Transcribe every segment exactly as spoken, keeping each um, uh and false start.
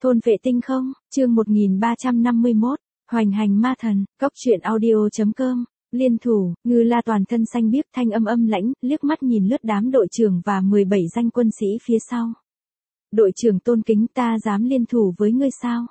Thôn vệ tinh không, chương một nghìn ba trăm năm mươi mốt, hoành hành ma thần, cóc truyện audio chấm com, liên thủ, Ngư La toàn thân xanh biếc thanh âm âm lãnh, liếc mắt nhìn lướt đám đội trưởng và mười bảy danh quân sĩ phía sau. Đội trưởng tôn kính, ta dám liên thủ với ngươi sao?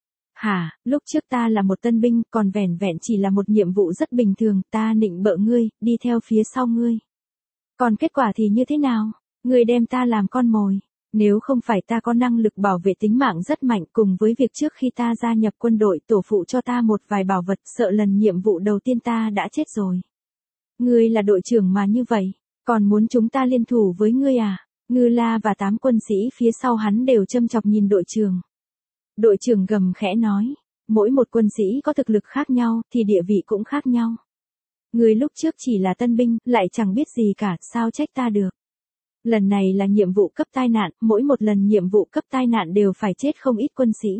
Hả, lúc trước ta là một tân binh, còn vẻn vẹn chỉ là một nhiệm vụ rất bình thường, ta nịnh bợ ngươi, đi theo phía sau ngươi. Còn kết quả thì như thế nào? Ngươi đem ta làm con mồi. Nếu không phải ta có năng lực bảo vệ tính mạng rất mạnh cùng với việc trước khi ta gia nhập quân đội tổ phụ cho ta một vài bảo vật, sợ lần nhiệm vụ đầu tiên ta đã chết rồi. Ngươi là đội trưởng mà như vậy, còn muốn chúng ta liên thủ với ngươi à? Ngư La và tám quân sĩ phía sau hắn đều châm chọc nhìn đội trưởng. Đội trưởng gầm khẽ nói, mỗi một quân sĩ có thực lực khác nhau thì địa vị cũng khác nhau. Ngươi lúc trước chỉ là tân binh, lại chẳng biết gì cả, sao trách ta được. Lần này là nhiệm vụ cấp tai nạn, mỗi một lần nhiệm vụ cấp tai nạn đều phải chết không ít quân sĩ.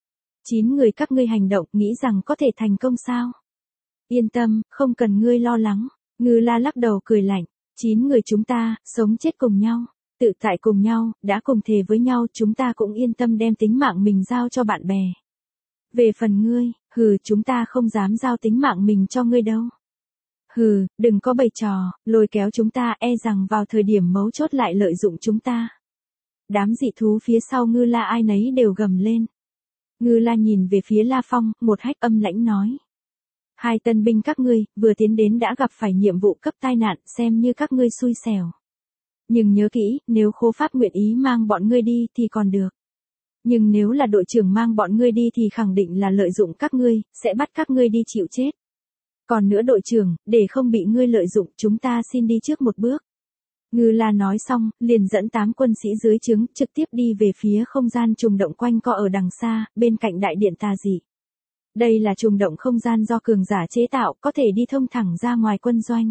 Chín người các ngươi hành động, nghĩ rằng có thể thành công sao? Yên tâm, không cần ngươi lo lắng. Ngư La lắc đầu cười lạnh, chín người chúng ta, sống chết cùng nhau, tự tại cùng nhau, đã cùng thề với nhau, chúng ta cũng yên tâm đem tính mạng mình giao cho bạn bè. Về phần ngươi, hừ, chúng ta không dám giao tính mạng mình cho ngươi đâu. Hừ, đừng có bày trò, lôi kéo chúng ta, e rằng vào thời điểm mấu chốt lại lợi dụng chúng ta. Đám dị thú phía sau Ngư La ai nấy đều gầm lên. Ngư La nhìn về phía La Phong, một hách âm lãnh nói. Hai tân binh các ngươi, vừa tiến đến đã gặp phải nhiệm vụ cấp tai nạn, xem như các ngươi xui xẻo. Nhưng nhớ kỹ, nếu Khố Pháp nguyện ý mang bọn ngươi đi thì còn được. Nhưng nếu là đội trưởng mang bọn ngươi đi thì khẳng định là lợi dụng các ngươi, sẽ bắt các ngươi đi chịu chết. Còn nữa đội trưởng, để không bị ngươi lợi dụng, chúng ta xin đi trước một bước. Ngư La nói xong, liền dẫn tám quân sĩ dưới trướng, trực tiếp đi về phía không gian trùng động quanh co ở đằng xa, bên cạnh đại điện tà dị. Đây là trùng động không gian do cường giả chế tạo, có thể đi thông thẳng ra ngoài quân doanh.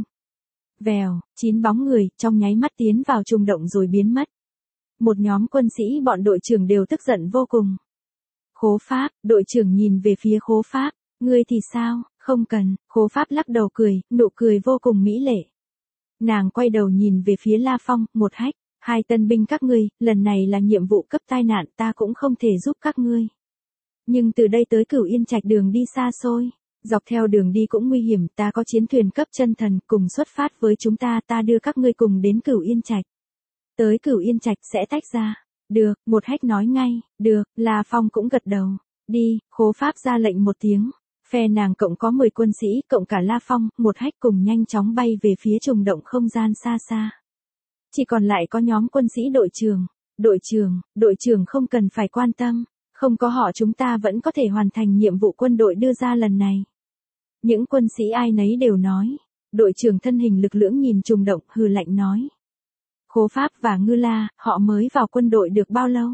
Vèo, chín bóng người, trong nháy mắt tiến vào trùng động rồi biến mất. Một nhóm quân sĩ bọn đội trưởng đều tức giận vô cùng. Khố Pháp, đội trưởng nhìn về phía Khố Pháp, ngươi thì sao? Không cần, Khố Pháp lắc đầu cười, nụ cười vô cùng mỹ lệ. Nàng quay đầu nhìn về phía La Phong, một hách, hai tân binh các ngươi, lần này là nhiệm vụ cấp tai nạn, ta cũng không thể giúp các ngươi. Nhưng từ đây tới Cửu Yên Trạch đường đi xa xôi, dọc theo đường đi cũng nguy hiểm, ta có chiến thuyền cấp chân thần, cùng xuất phát với chúng ta, ta đưa các ngươi cùng đến Cửu Yên Trạch. Tới Cửu Yên Trạch sẽ tách ra. Được, một hách nói ngay, được, La Phong cũng gật đầu. Đi, Khố Pháp ra lệnh một tiếng. Phe nàng cộng có mười quân sĩ, cộng cả La Phong, một hách cùng nhanh chóng bay về phía trùng động không gian xa xa. Chỉ còn lại có nhóm quân sĩ đội trưởng. Đội trưởng, đội trưởng không cần phải quan tâm. Không có họ chúng ta vẫn có thể hoàn thành nhiệm vụ quân đội đưa ra lần này. Những quân sĩ ai nấy đều nói. Đội trưởng thân hình lực lưỡng nhìn trùng động, hừ lạnh nói. Khố Pháp và Ngư La, họ mới vào quân đội được bao lâu?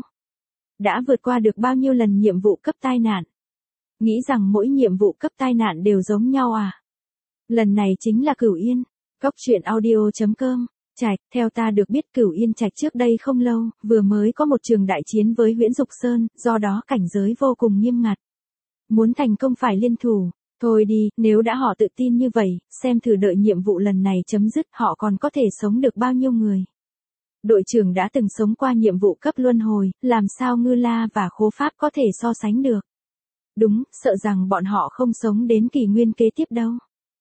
Đã vượt qua được bao nhiêu lần nhiệm vụ cấp tai nạn? Nghĩ rằng mỗi nhiệm vụ cấp tai nạn đều giống nhau à? Lần này chính là Cửu Yên. Cóc truyện audio chấm com. Trạch, theo ta được biết Cửu Yên Trạch trước đây không lâu, vừa mới có một trường đại chiến với Huyễn Dục Sơn, do đó cảnh giới vô cùng nghiêm ngặt. Muốn thành công phải liên thủ. Thôi đi, nếu đã họ tự tin như vậy, xem thử đợi nhiệm vụ lần này chấm dứt họ còn có thể sống được bao nhiêu người. Đội trưởng đã từng sống qua nhiệm vụ cấp luân hồi, làm sao Ngư La và Khố Pháp có thể so sánh được. Đúng, sợ rằng bọn họ không sống đến kỷ nguyên kế tiếp đâu.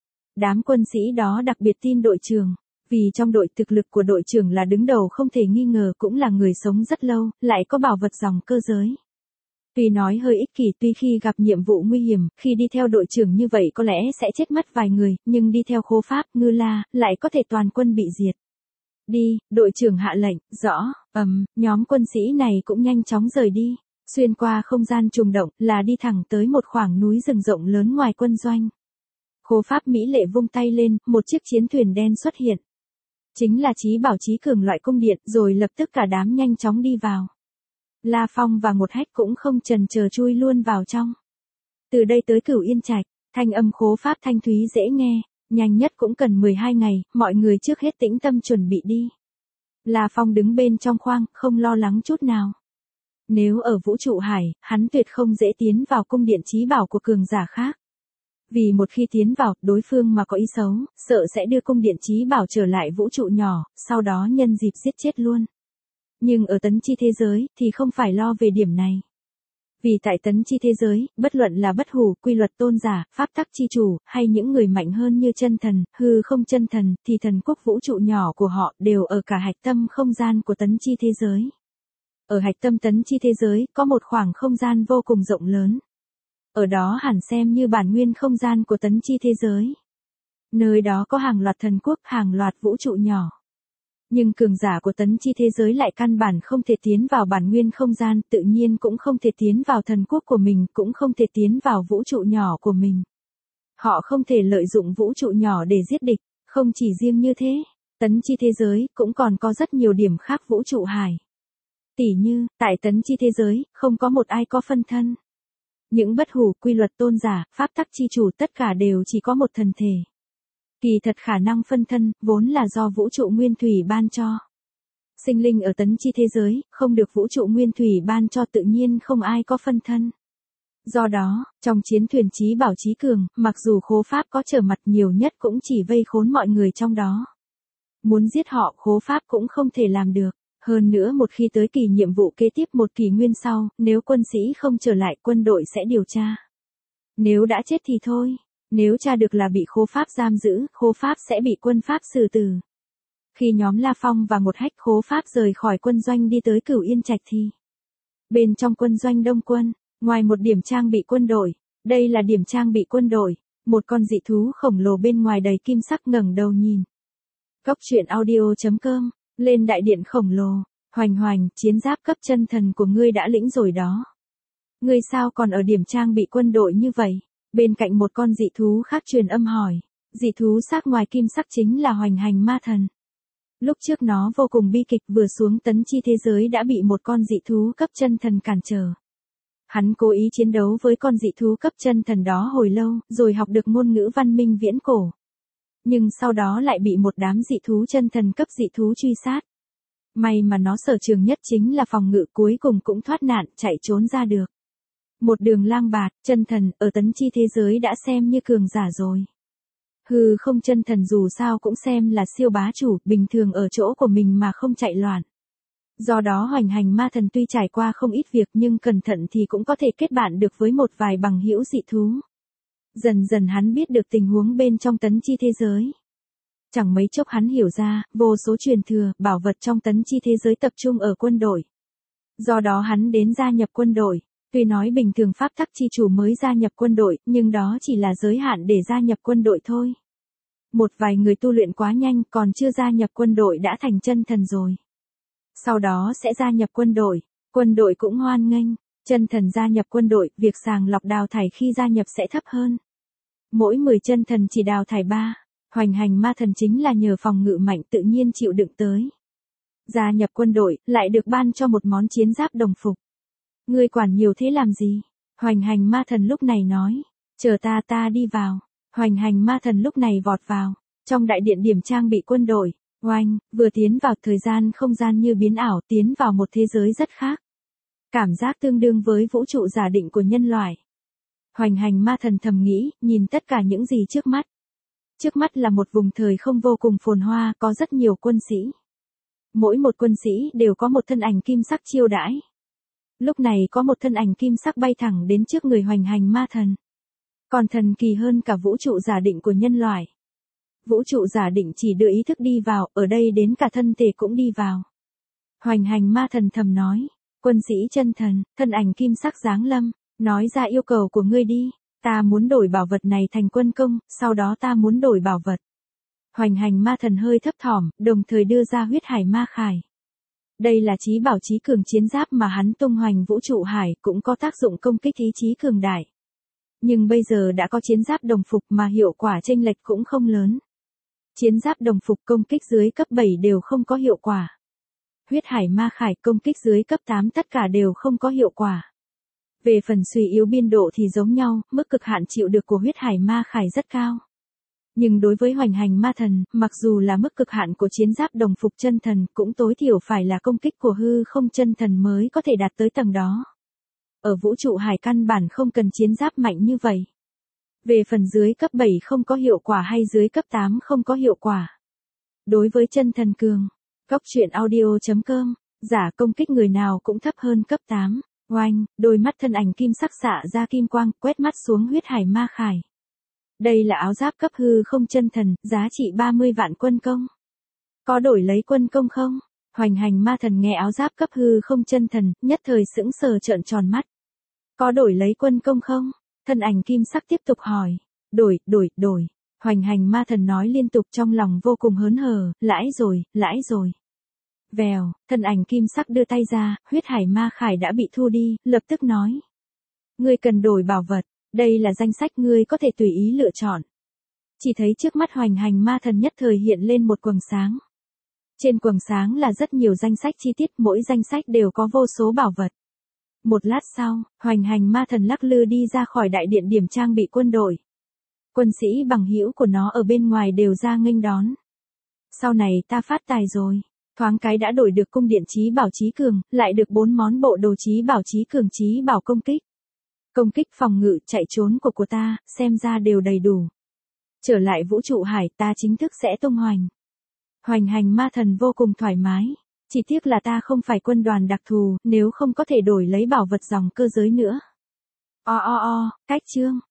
Đám quân sĩ đó đặc biệt tin đội trưởng, vì trong đội thực lực của đội trưởng là đứng đầu không thể nghi ngờ, cũng là người sống rất lâu, lại có bảo vật dòng cơ giới. Tuy nói hơi ích kỷ, tuy khi gặp nhiệm vụ nguy hiểm, khi đi theo đội trưởng như vậy có lẽ sẽ chết mất vài người, nhưng đi theo Khố Pháp, Ngư La, lại có thể toàn quân bị diệt. Đi, đội trưởng hạ lệnh, rõ, ầm, um, nhóm quân sĩ này cũng nhanh chóng rời đi. Xuyên qua không gian trùng động là đi thẳng tới một khoảng núi rừng rộng lớn ngoài quân doanh. Khố Pháp mỹ lệ vung tay lên, một chiếc chiến thuyền đen xuất hiện. Chính là Chí Bảo Chí Cường loại cung điện, rồi lập tức cả đám nhanh chóng đi vào. La Phong và một hách cũng không chần chờ chui luôn vào trong. Từ đây tới Cửu Yên Trạch, thanh âm Khố Pháp thanh thúy dễ nghe, nhanh nhất cũng cần mười hai ngày, mọi người trước hết tĩnh tâm chuẩn bị đi. La Phong đứng bên trong khoang, không lo lắng chút nào. Nếu ở vũ trụ hải, hắn tuyệt không dễ tiến vào cung điện chí bảo của cường giả khác. Vì một khi tiến vào, đối phương mà có ý xấu, sợ sẽ đưa cung điện chí bảo trở lại vũ trụ nhỏ, sau đó nhân dịp giết chết luôn. Nhưng ở tấn chi thế giới, thì không phải lo về điểm này. Vì tại tấn chi thế giới, bất luận là bất hủ, quy luật tôn giả, pháp tắc chi chủ, hay những người mạnh hơn như chân thần, hư không chân thần, thì thần quốc vũ trụ nhỏ của họ đều ở cả hạch tâm không gian của tấn chi thế giới. Ở hạch tâm tấn chi thế giới, có một khoảng không gian vô cùng rộng lớn. Ở đó hẳn xem như bản nguyên không gian của tấn chi thế giới. Nơi đó có hàng loạt thần quốc, hàng loạt vũ trụ nhỏ. Nhưng cường giả của tấn chi thế giới lại căn bản không thể tiến vào bản nguyên không gian, tự nhiên cũng không thể tiến vào thần quốc của mình, cũng không thể tiến vào vũ trụ nhỏ của mình. Họ không thể lợi dụng vũ trụ nhỏ để giết địch, không chỉ riêng như thế, tấn chi thế giới cũng còn có rất nhiều điểm khác vũ trụ hải. Tỉ như, tại tấn chi thế giới, không có một ai có phân thân. Những bất hủ, quy luật tôn giả, pháp tắc chi chủ tất cả đều chỉ có một thần thể. Kỳ thật khả năng phân thân, vốn là do vũ trụ nguyên thủy ban cho. Sinh linh ở tấn chi thế giới, không được vũ trụ nguyên thủy ban cho tự nhiên không ai có phân thân. Do đó, trong chiến thuyền chí bảo chí cường, mặc dù khố pháp có trở mặt nhiều nhất cũng chỉ vây khốn mọi người trong đó. Muốn giết họ, khố pháp cũng không thể làm được. Hơn nữa một khi tới kỳ nhiệm vụ kế tiếp một kỷ nguyên sau, nếu quân sĩ không trở lại quân đội sẽ điều tra. Nếu đã chết thì thôi. Nếu tra được là bị khố pháp giam giữ, khố pháp sẽ bị quân pháp xử tử. Khi nhóm La Phong và một hách khố pháp rời khỏi quân doanh đi tới Cửu Yên Trạch thì bên trong quân doanh đông quân, ngoài một điểm trang bị quân đội, đây là điểm trang bị quân đội, một con dị thú khổng lồ bên ngoài đầy kim sắc ngẩng đầu nhìn. Cốc truyện audio chấm com, lên đại điện khổng lồ, hoành hoành, chiến giáp cấp chân thần của ngươi đã lĩnh rồi đó. Ngươi sao còn ở điểm trang bị quân đội như vậy? Bên cạnh một con dị thú khác truyền âm hỏi, dị thú xác ngoài kim sắc chính là hoành hành ma thần. Lúc trước nó vô cùng bi kịch vừa xuống tấn chi thế giới đã bị một con dị thú cấp chân thần cản trở. Hắn cố ý chiến đấu với con dị thú cấp chân thần đó hồi lâu, rồi học được ngôn ngữ văn minh viễn cổ. Nhưng sau đó lại bị một đám dị thú chân thần cấp dị thú truy sát. May mà nó sở trường nhất chính là phòng ngự, cuối cùng cũng thoát nạn, chạy trốn ra được. Một đường lang bạt, chân thần, ở tấn chi thế giới đã xem như cường giả rồi. Hừ không chân thần dù sao cũng xem là siêu bá chủ, bình thường ở chỗ của mình mà không chạy loạn. Do đó hoành hành ma thần tuy trải qua không ít việc nhưng cẩn thận thì cũng có thể kết bạn được với một vài bằng hữu dị thú. Dần dần hắn biết được tình huống bên trong tấn chi thế giới. Chẳng mấy chốc hắn hiểu ra, vô số truyền thừa, bảo vật trong tấn chi thế giới tập trung ở quân đội. Do đó hắn đến gia nhập quân đội. Tuy nói bình thường pháp tắc chi chủ mới gia nhập quân đội, nhưng đó chỉ là giới hạn để gia nhập quân đội thôi. Một vài người tu luyện quá nhanh còn chưa gia nhập quân đội đã thành chân thần rồi. Sau đó sẽ gia nhập quân đội, quân đội cũng hoan nghênh, chân thần gia nhập quân đội, việc sàng lọc đào thải khi gia nhập sẽ thấp hơn. Mỗi mười chân thần chỉ đào thải ba, hoành hành ma thần chính là nhờ phòng ngự mạnh tự nhiên chịu đựng tới. Gia nhập quân đội, lại được ban cho một món chiến giáp đồng phục. Ngươi quản nhiều thế làm gì? Hoành hành ma thần lúc này nói, chờ ta ta đi vào. Hoành hành ma thần lúc này vọt vào, trong đại điện điểm trang bị quân đội, oanh, vừa tiến vào thời gian không gian như biến ảo tiến vào một thế giới rất khác. Cảm giác tương đương với vũ trụ giả định của nhân loại. Hoành hành ma thần thầm nghĩ, nhìn tất cả những gì trước mắt. Trước mắt là một vùng thời không vô cùng phồn hoa, có rất nhiều quân sĩ. Mỗi một quân sĩ đều có một thân ảnh kim sắc chiêu đãi. Lúc này có một thân ảnh kim sắc bay thẳng đến trước người hoành hành ma thần. Còn thần kỳ hơn cả vũ trụ giả định của nhân loại. Vũ trụ giả định chỉ đưa ý thức đi vào, ở đây đến cả thân thể cũng đi vào. Hoành hành ma thần thầm nói, quân sĩ chân thần, thân ảnh kim sắc giáng lâm, nói ra yêu cầu của ngươi đi, ta muốn đổi bảo vật này thành quân công, sau đó ta muốn đổi bảo vật. Hoành hành ma thần hơi thấp thỏm, đồng thời đưa ra huyết hải ma khải. Đây là chí bảo chí cường chiến giáp mà hắn tung hoành vũ trụ hải, cũng có tác dụng công kích ý chí cường đại. Nhưng bây giờ đã có chiến giáp đồng phục mà hiệu quả chênh lệch cũng không lớn. Chiến giáp đồng phục công kích dưới cấp bảy đều không có hiệu quả. Huyết hải ma khải công kích dưới cấp tám tất cả đều không có hiệu quả. Về phần suy yếu biên độ thì giống nhau, mức cực hạn chịu được của huyết hải ma khải rất cao. Nhưng đối với hoành hành ma thần, mặc dù là mức cực hạn của chiến giáp đồng phục chân thần, cũng tối thiểu phải là công kích của hư không chân thần mới có thể đạt tới tầng đó. Ở vũ trụ hải căn bản không cần chiến giáp mạnh như vậy. Về phần dưới cấp bảy không có hiệu quả hay dưới cấp tám không có hiệu quả. Đối với chân thần cường, Cốc truyện audio chấm com, giả công kích người nào cũng thấp hơn cấp tám. Oanh, đôi mắt thân ảnh kim sắc xạ ra kim quang, quét mắt xuống huyết hải ma khải. Đây là áo giáp cấp hư không chân thần, giá trị ba mươi vạn quân công. Có đổi lấy quân công không? Hoành hành ma thần nghe áo giáp cấp hư không chân thần, nhất thời sững sờ trợn tròn mắt. Có đổi lấy quân công không? Thân ảnh kim sắc tiếp tục hỏi. Đổi, đổi, đổi. Hoành hành ma thần nói liên tục trong lòng vô cùng hớn hở, lãi rồi, lãi rồi. Vèo, thân ảnh kim sắc đưa tay ra, huyết hải ma khải đã bị thu đi, lập tức nói. Ngươi cần đổi bảo vật, đây là danh sách ngươi có thể tùy ý lựa chọn. Chỉ thấy trước mắt hoành hành ma thần nhất thời hiện lên một quầng sáng. Trên quầng sáng là rất nhiều danh sách chi tiết, mỗi danh sách đều có vô số bảo vật. Một lát sau, hoành hành ma thần lắc lư đi ra khỏi đại điện điểm trang bị quân đội. Quân sĩ bằng hữu của nó ở bên ngoài đều ra nghênh đón. Sau này ta phát tài rồi. Thoáng cái đã đổi được cung điện chí bảo chí cường, lại được bốn món bộ đồ chí bảo chí cường chí bảo công kích. Công kích phòng ngự chạy trốn của của ta, xem ra đều đầy đủ. Trở lại vũ trụ hải ta chính thức sẽ tung hoành. Hoành hành ma thần vô cùng thoải mái. Chỉ tiếc là ta không phải quân đoàn đặc thù, nếu không có thể đổi lấy bảo vật dòng cơ giới nữa. O o o, cách chương.